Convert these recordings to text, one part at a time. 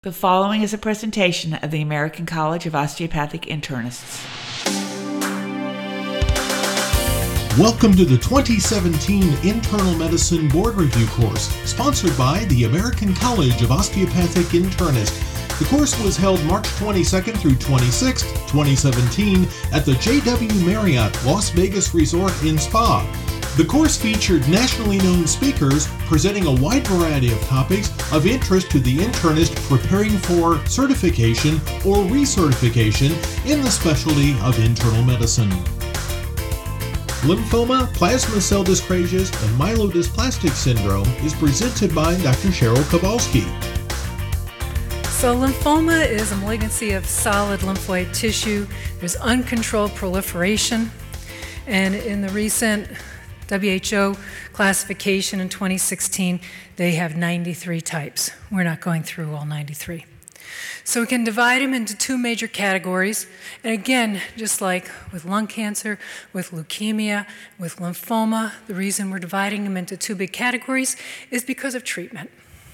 The following is a presentation of the American College of Osteopathic Internists. Welcome to the 2017 Internal Medicine Board Review course, sponsored by the American College of Osteopathic Internists. The course was held March 22nd through 26th, 2017 at the JW Marriott Las Vegas Resort in Spa. The course featured nationally known speakers presenting a wide variety of topics of interest to the internist preparing for certification or recertification in the specialty of internal medicine. Lymphoma, plasma cell dyscrasias, and myelodysplastic syndrome is presented by Dr. Cheryl Kowalski. So lymphoma is a malignancy of solid lymphoid tissue. There's uncontrolled proliferation, and in the recent WHO classification in 2016, they have 93 types. We're not going through all 93. So we can divide them into two major categories. And again, just like with lung cancer, with leukemia, with lymphoma, the reason we're dividing them into two big categories is because of treatment.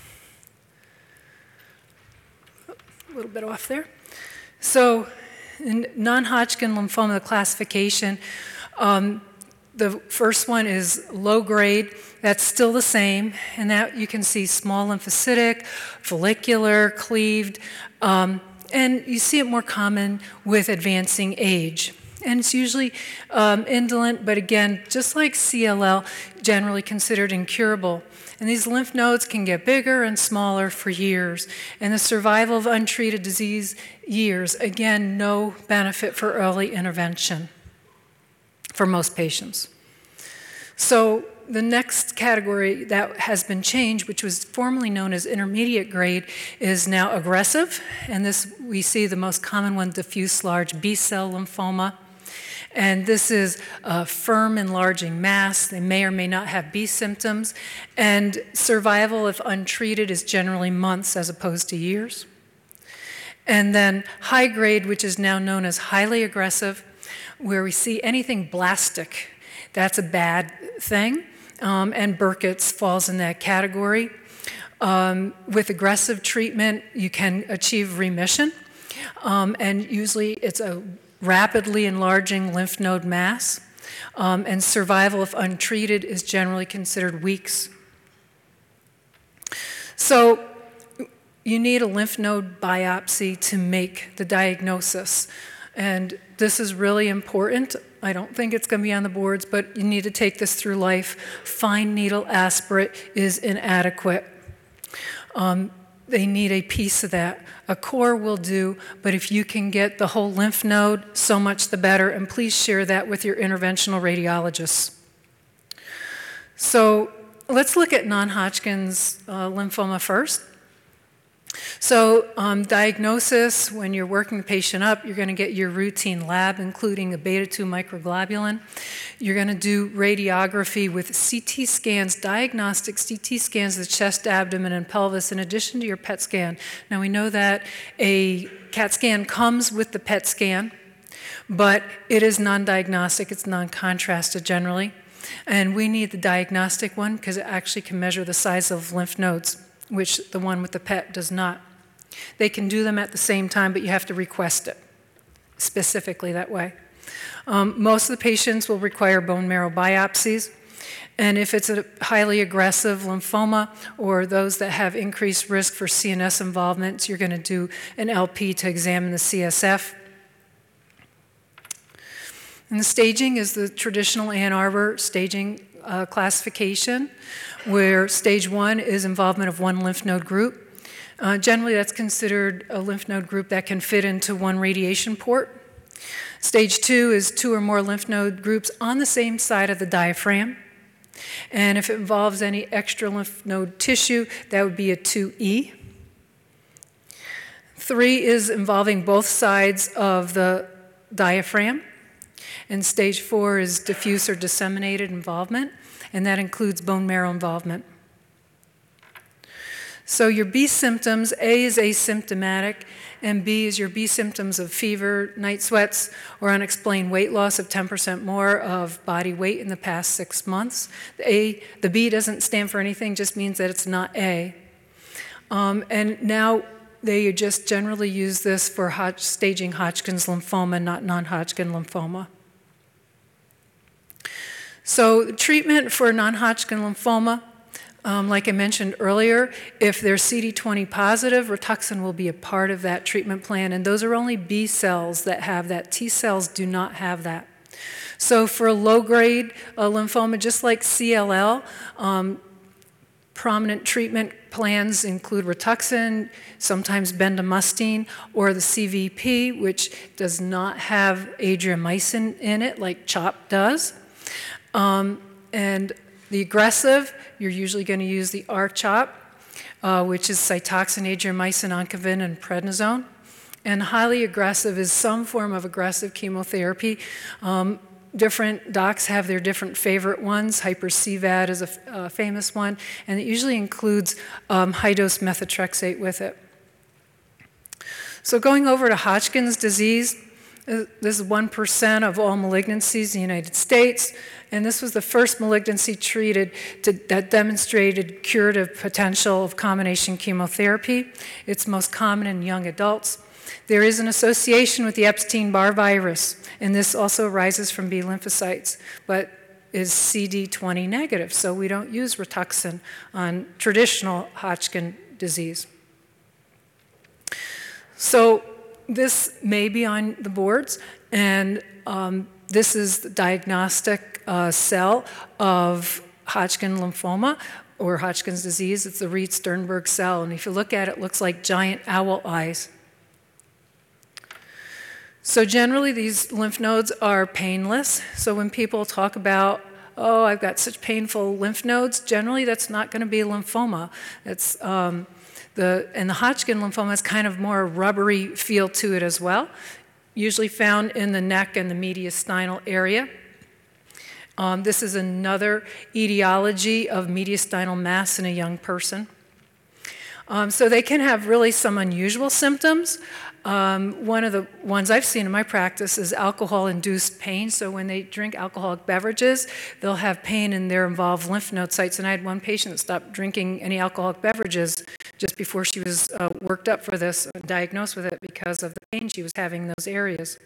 A little bit off there. So in non-Hodgkin lymphoma, the classification, the first one is low grade. That's still the same, and that you can see small lymphocytic, follicular, cleaved, and you see it more common with advancing age. And it's usually indolent, but again, just like CLL, generally considered incurable. And these lymph nodes can get bigger and smaller for years. And the survival of untreated disease years, again, no benefit for early intervention for most patients. So the next category that has been changed, which was formerly known as intermediate grade, is now aggressive. And this, we see the most common one, diffuse large B-cell lymphoma. And this is a firm enlarging mass. They may or may not have B symptoms. And survival, if untreated, is generally months as opposed to years. And then high grade, which is now known as highly aggressive, where we see anything blastic, that's a bad thing, and Burkitt's falls in that category. With aggressive treatment, you can achieve remission, and usually it's a rapidly enlarging lymph node mass, and survival, if untreated, is generally considered weeks. So you need a lymph node biopsy to make the diagnosis. And this is really important. I don't think it's going to be on the boards, but you need to take this through life. Fine needle aspirate is inadequate. They need a piece of that. A core will do, but if you can get the whole lymph node, so much the better, and please share that with your interventional radiologists. So let's look at non-Hodgkin's lymphoma first. So diagnosis, when you're working the patient up, you're going to get your routine lab, including a beta-2 microglobulin. You're going to do radiography with CT scans, diagnostic CT scans of the chest, abdomen, and pelvis, in addition to your PET scan. Now, we know that a CAT scan comes with the PET scan, but it is non-diagnostic. It's non-contrasted generally. And we need the diagnostic one because it actually can measure the size of lymph nodes, which the one with the PET does not. They can do them at the same time, but you have to request it specifically that way. Most of the patients will require bone marrow biopsies, and if it's a highly aggressive lymphoma or those that have increased risk for CNS involvement, you're going to do an LP to examine the CSF. And the staging is the traditional Ann Arbor staging classification, where stage 1 is involvement of one lymph node group. Generally, that's considered a lymph node group that can fit into one radiation port. Stage 2 is 2 or more lymph node groups on the same side of the diaphragm. And if it involves any extra lymph node tissue, that would be a 2E. 3 is involving both sides of the diaphragm. And stage 4 is diffuse or disseminated involvement, and that includes bone marrow involvement. So your B symptoms, A is asymptomatic, and B is your B symptoms of fever, night sweats, or unexplained weight loss of 10% more of body weight in the past 6 months. The B doesn't stand for anything, just means that it's not A. And now they just generally use this for staging Hodgkin's lymphoma, not non-Hodgkin lymphoma. So treatment for non-Hodgkin lymphoma, like I mentioned earlier, if they're CD20 positive, Rituxan will be a part of that treatment plan, and those are only B cells that have that. T cells do not have that. So for low-grade lymphoma, just like CLL, prominent treatment plans include Rituxan, sometimes bendamustine, or the CVP, which does not have adriamycin in it like CHOP does. And the aggressive, you're usually going to use the R-CHOP, which is Cytoxan, adriamycin, oncovin, and prednisone. And highly aggressive is some form of aggressive chemotherapy. Different docs have their different favorite ones. Hyper-CVAD is a famous one, and it usually includes high-dose methotrexate with it. So going over to Hodgkin's disease, this is 1% of all malignancies in the United States, and this was the first malignancy treated that demonstrated curative potential of combination chemotherapy. It's most common in young adults. There is an association with the Epstein-Barr virus, and this also arises from B lymphocytes, but is CD20 negative, so we don't use Rituxan on traditional Hodgkin disease. So this may be on the boards, and this is the diagnostic cell of Hodgkin lymphoma or Hodgkin's disease. It's the Reed-Sternberg cell, and if you look at it, it looks like giant owl eyes. So generally, these lymph nodes are painless. So when people talk about, oh, I've got such painful lymph nodes, generally that's not going to be a lymphoma. It's, and the Hodgkin lymphoma has kind of more rubbery feel to it as well, usually found in the neck and the mediastinal area. This is another etiology of mediastinal mass in a young person. So they can have really some unusual symptoms. One of the ones I've seen in my practice is alcohol-induced pain. So when they drink alcoholic beverages, they'll have pain in their involved lymph node sites. And I had one patient that stopped drinking any alcoholic beverages just before she was worked up for this, diagnosed with it because of the pain she was having in those areas.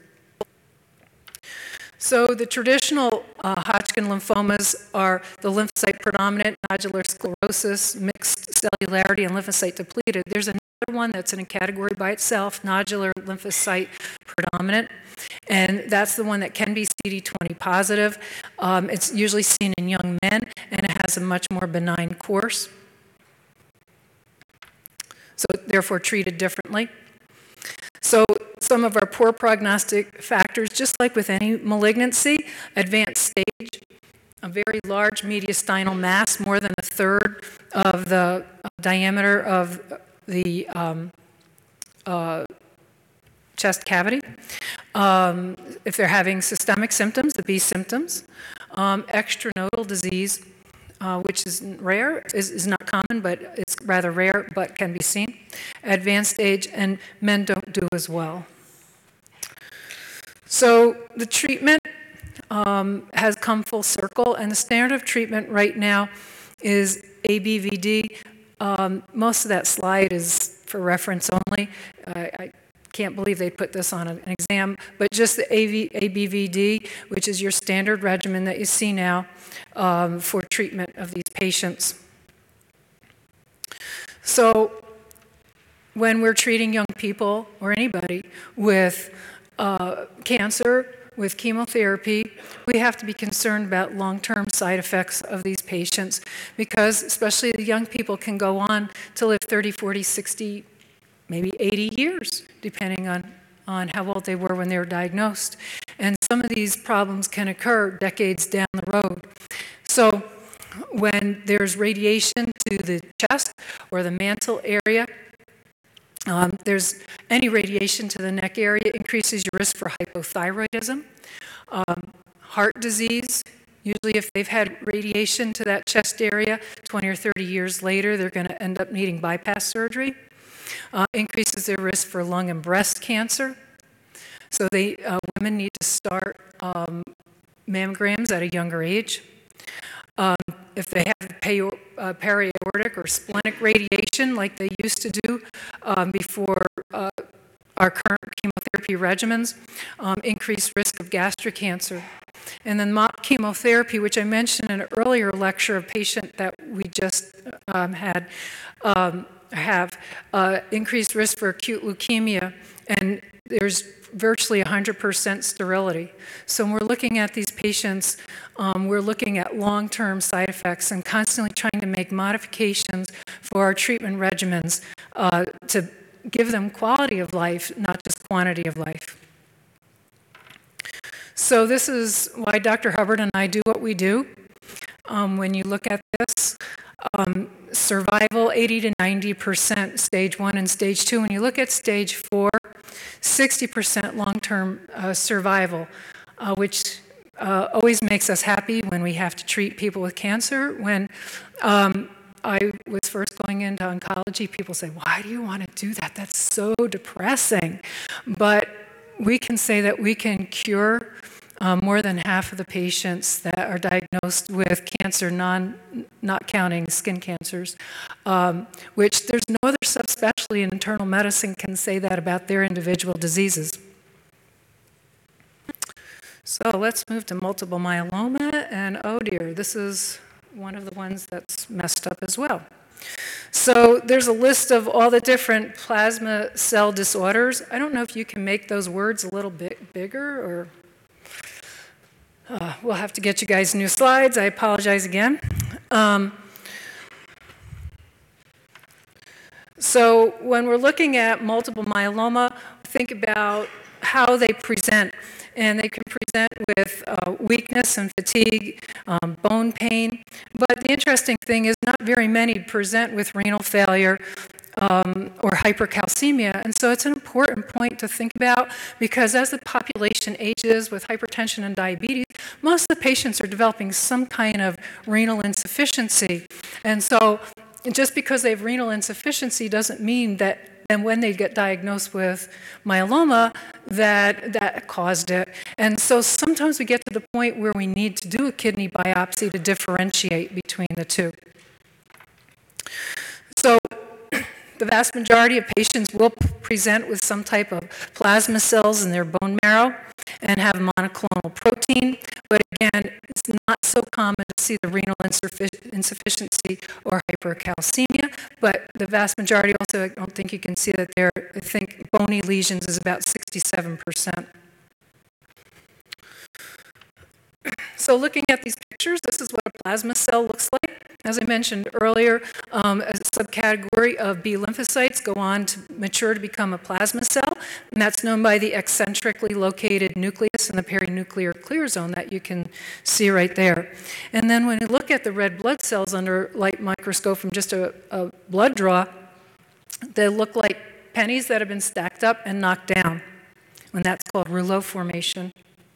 So the traditional Hodgkin lymphomas are the lymphocyte predominant, nodular sclerosis, mixed cellularity, and lymphocyte depleted. There's another one that's in a category by itself, nodular lymphocyte predominant, and that's the one that can be CD20 positive. It's usually seen in young men, and it has a much more benign course, so therefore treated differently. So some of our poor prognostic factors, just like with any malignancy, advanced stage, a very large mediastinal mass, more than a third of the diameter of the chest cavity. If they're having systemic symptoms, the B symptoms, extranodal disease, which is rare, is not common, but it's rather rare, but can be seen. Advanced age, and men don't do as well. So the treatment has come full circle, and the standard of treatment right now is ABVD. Most of that slide is for reference only. I can't believe they put this on an exam, but just the ABVD, which is your standard regimen that you see now for treatment of these patients. So when we're treating young people or anybody with cancer, with chemotherapy, we have to be concerned about long-term side effects of these patients because especially the young people can go on to live 30, 40, 60, maybe 80 years, depending on how old they were when they were diagnosed. And some of these problems can occur decades down the road. So when there's radiation to the chest or the mantle area, there's any radiation to the neck area increases your risk for hypothyroidism, heart disease. Usually if they've had radiation to that chest area 20 or 30 years later, they're going to end up needing bypass surgery. Increases their risk for lung and breast cancer. So women need to start mammograms at a younger age. If they have periaortic or splenic radiation like they used to do before our current chemotherapy regimens, increased risk of gastric cancer. And then MOP chemotherapy, which I mentioned in an earlier lecture, a patient that we just have increased risk for acute leukemia, and there's virtually 100% sterility. So when we're looking at these patients, we're looking at long-term side effects and constantly trying to make modifications for our treatment regimens to give them quality of life, not just quantity of life. So this is why Dr. Hubbard and I do what we do. When you look at this, survival 80 to 90% stage 1 and stage 2. When you look at stage 4, 60% long-term survival, which always makes us happy when we have to treat people with cancer. When I was first going into oncology, people say, why do you want to do that? That's so depressing. But we can say that we can cure more than half of the patients that are diagnosed with cancer, not counting skin cancers, which there's no other subspecialty in internal medicine can say that about their individual diseases. So let's move to multiple myeloma, and oh dear, this is one of the ones that's messed up as well. So there's a list of all the different plasma cell disorders. I don't know if you can make those words a little bit bigger, or we'll have to get you guys new slides. I apologize again. So when we're looking at multiple myeloma, think about how they present. And they can present with weakness and fatigue, bone pain. But the interesting thing is not very many present with renal failure or hypercalcemia. And so it's an important point to think about, because as the population ages with hypertension and diabetes, most of the patients are developing some kind of renal insufficiency. And so just because they have renal insufficiency doesn't mean that and when they get diagnosed with myeloma, that caused it. And so sometimes we get to the point where we need to do a kidney biopsy to differentiate between the two. So the vast majority of patients will present with some type of plasma cells in their bone marrow and have monoclonal protein. But again, it's not so common to see the renal insufficiency or hypercalcemia. But the vast majority also, I don't think you can see that there. I think bony lesions is about 67%. So looking at these pictures, this is what a plasma cell looks like. As I mentioned earlier, a subcategory of B lymphocytes go on to mature to become a plasma cell, and that's known by the eccentrically located nucleus in the perinuclear clear zone that you can see right there. And then when you look at the red blood cells under light microscope from just a blood draw, they look like pennies that have been stacked up and knocked down, and that's called rouleau formation.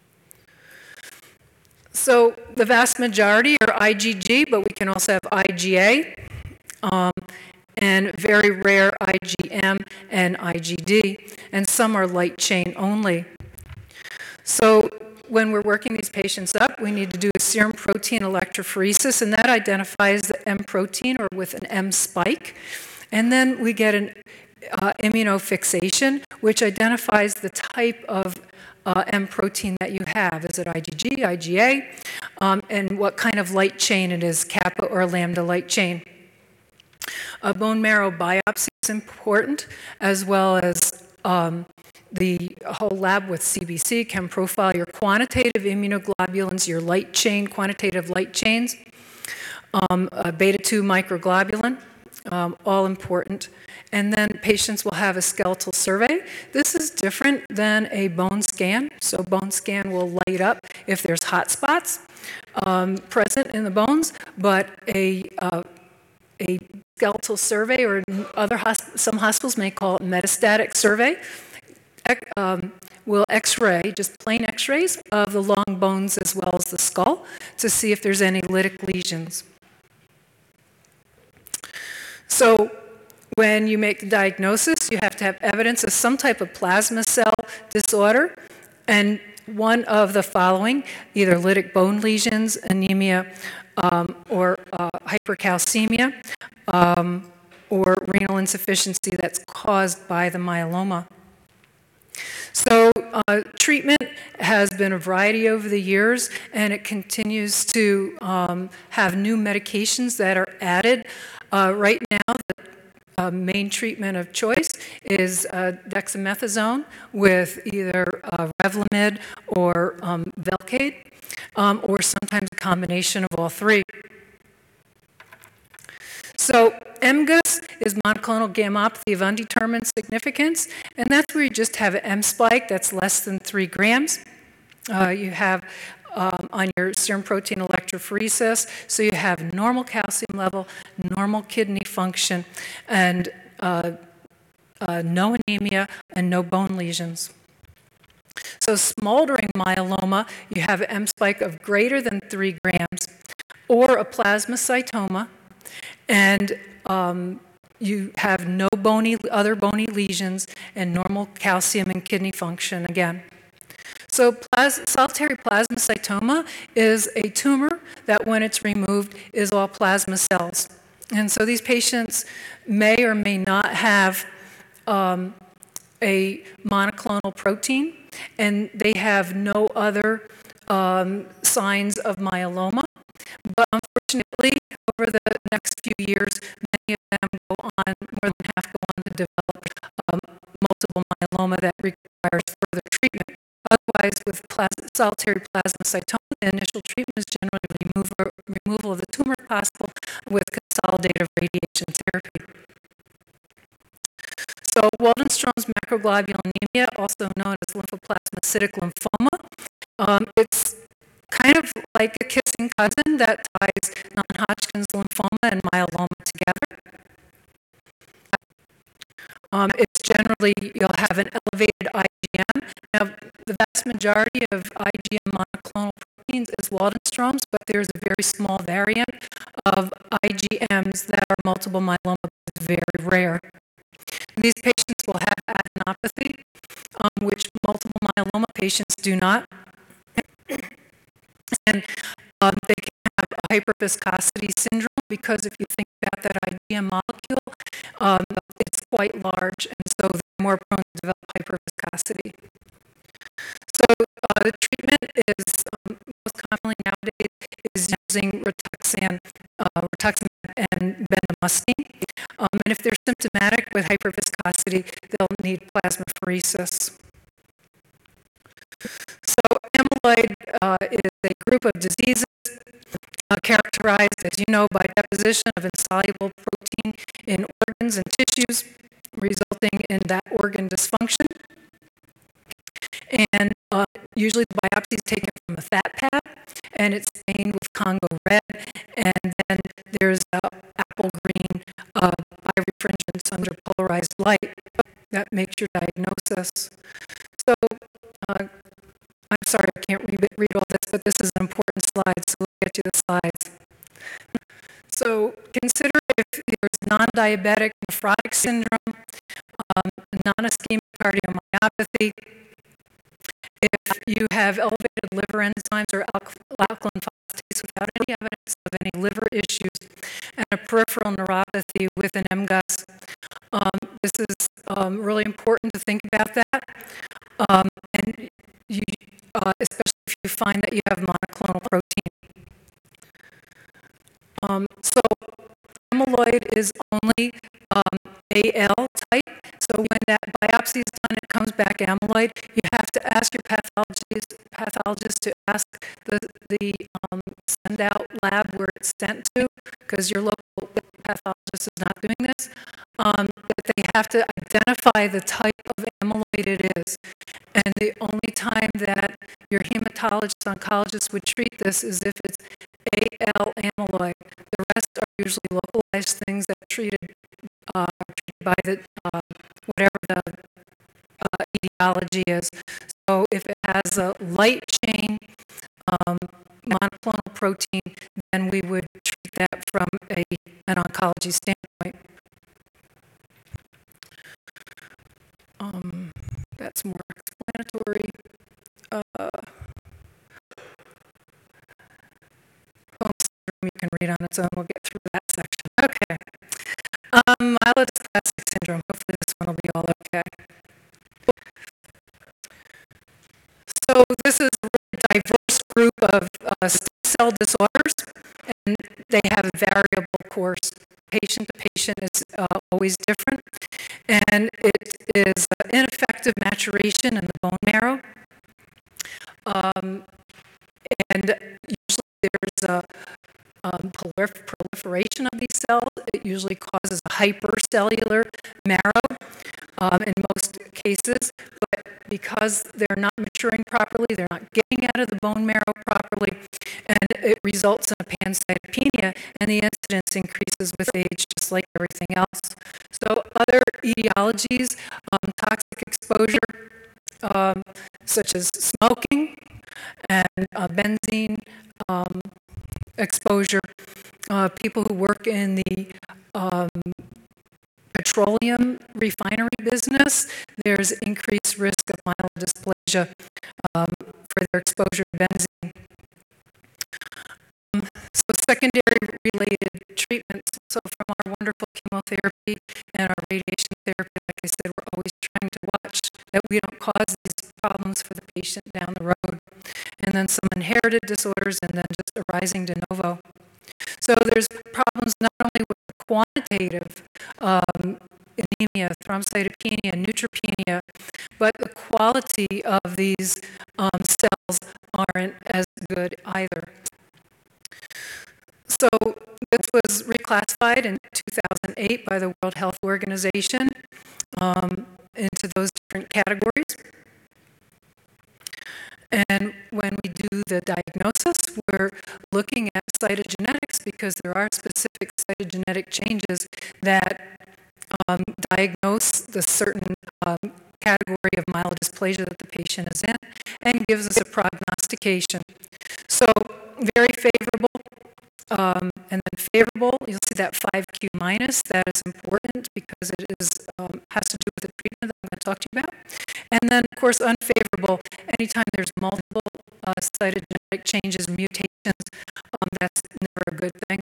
So the vast majority are IgG, but we can also have IgA, and very rare IgM and IgD, and some are light chain only. So when we're working these patients up, we need to do a serum protein electrophoresis, and that identifies the M protein, or with an M spike. And then we get an immunofixation, which identifies the type of M protein that you have. Is it IgG, IgA, and what kind of light chain it is, kappa or lambda light chain. A bone marrow biopsy is important, as well as the whole lab with CBC can profile your quantitative immunoglobulins, your light chain, quantitative light chains, beta-2 microglobulin, all important. And then patients will have a skeletal survey. This is different than a bone scan. So bone scan will light up if there's hot spots present in the bones, but a skeletal survey, or some hospitals may call it metastatic survey, will x-ray, just plain x-rays of the long bones as well as the skull to see if there's any lytic lesions. So when you make the diagnosis, you have to have evidence of some type of plasma cell disorder, and one of the following, either lytic bone lesions, anemia, or hypercalcemia, or renal insufficiency that's caused by the myeloma. So treatment has been a variety over the years, and it continues to have new medications that are added. Right now, the main treatment of choice is dexamethasone with either Revlimid or Velcade, or sometimes a combination of all three. So MGUS is monoclonal gammopathy of undetermined significance, and that's where you just have an M spike that's less than 3 grams. You have on your serum protein electrophoresis, so you have normal calcium level, normal kidney function, and no anemia and no bone lesions. So smoldering myeloma, you have an M spike of greater than 3 grams, or a plasmacytoma, and you have no other bony lesions and normal calcium and kidney function again. So solitary plasmacytoma is a tumor that when it's removed is all plasma cells. And so these patients may or may not have a monoclonal protein, and they have no other signs of myeloma. But unfortunately, over the next few years, many of them go on, more than half go on to develop multiple myeloma that requires further treatment. Otherwise, with solitary plasmacytoma, the initial treatment is generally removal of the tumor if possible with consolidative radiation therapy. So Waldenstrom's macroglobulinemia, also known as lymphoplasmacytic lymphoma, it's kind of like a kissing cousin that ties non-Hodgkin's lymphoma and myeloma together. It's generally, you'll have an elevated IgM. Now, the vast majority of IgM monoclonal proteins is Waldenstrom's, but there's a very small variant of IgMs that are multiple myeloma, but it's very rare. These patients will have adenopathy, which multiple myeloma patients do not. And they can have a hyperviscosity syndrome because if you think about that IgM molecule, it's quite large, and so they're more prone to develop hyperviscosity. So the treatment is most commonly nowadays is using rituximab and bendamustine. And if they're symptomatic with hyperviscosity, they'll need plasmapheresis. So amyloid is a group of diseases characterized, as you know, by deposition of insoluble protein in organs and tissues, resulting in that organ dysfunction. And usually the biopsy is taken from a fat pad, and it's stained with Congo red, and then there's apple green birefringence under polarized light that makes your diagnosis. So I'm sorry, I can't read all this, but this is an important slide, so we'll get to the slides. So consider if there's non-diabetic nephrotic syndrome, non-ischemic cardiomyopathy, if you have elevated liver enzymes or alkaline phosphatase without any evidence of any liver issues, and a peripheral neuropathy with an MGUS. This is really important to think about that. And you, especially if you find that you have monoclonal protein. So amyloid is only AL type. So when that biopsy is done, it comes back amyloid. You have to ask your pathologist to ask the send out lab where it's sent to, because your local pathologist is not doing this. But they have to identify the type of amyloid it is. And the only time that your hematologist oncologist would treat this is if it's AL amyloid. The rest are usually localized things that are treated by the whatever the etiology is. So if it has a light chain monoclonal protein, then we would treat that from an oncology standpoint. That's more explanatory. Bone syndrome, Okay. So this is a really diverse group of stem cell disorders, and they have a variable course. Patient to patient is always different, and it is ineffective maturation in the bone marrow, and usually there's a proliferation of these cells. It usually causes a hypercellular marrow in most cases, but because they're not maturing properly, they're not getting out of the bone marrow properly, and it results in a pancytopenia, and the incidence increases with age just like everything else. So other etiologies, toxic exposure, such as smoking and benzene exposure, people who work in the petroleum refinery business, there's increased risk of myelodysplasia for their exposure to benzene. So secondary related treatments. So from our wonderful chemotherapy and our radiation therapy, like I said, we're always trying to watch that we don't cause these problems for the patient down the road. And then some inherited disorders, and then just arising de novo. So there's problems not only with the quantitative anemia, thrombocytopenia, neutropenia, but the quality of these cells aren't as good either. So this was reclassified in 2008 by the World Health Organization into those different categories. And when we do the diagnosis, we're looking at cytogenetics because there are specific cytogenetic changes that diagnose the certain category of myelodysplasia that the patient is in and gives us a prognostication. So very favorable. And then favorable, you'll see that 5Q minus, that is important because it is has to do with the treatment that I'm going to talk to you about. And then, of course, unfavorable, anytime there's multiple cytogenetic changes, mutations, that's never a good thing.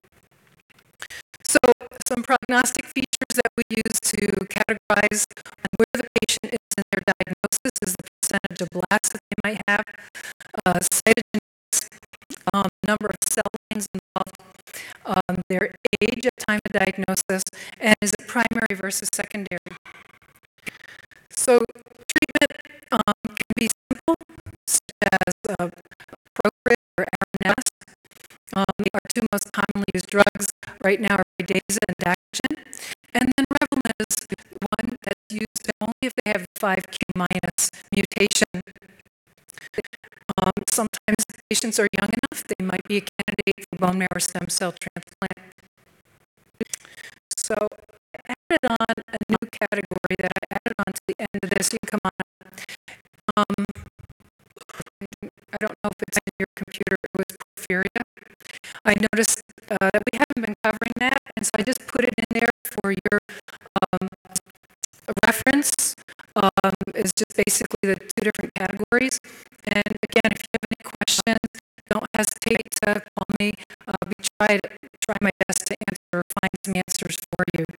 So some prognostic features that we use to categorize on where the patient is in their diagnosis is the percentage of blasts that they might have, cytogenetics, number of cell lines involved, their age at time of diagnosis, and is it primary versus secondary. So treatment can be simple, such as Procrit or Aranesp. Our two most commonly used drugs right now are Vidaza and Dacogen. And then Revlimid is one that's used only if they have 5Q minus mutation. Sometimes patients are young enough, they might be a candidate for bone marrow stem cell transplant. So I added on a new category that I added on to the end of this. You can come on. I don't know if it's in your computer, it was porphyria. I noticed that we haven't been covering that, and so I just put it in there for your reference. Is just basically the two different categories. And again, if you have any questions, don't hesitate to call me. Try my best to answer or find some answers for you.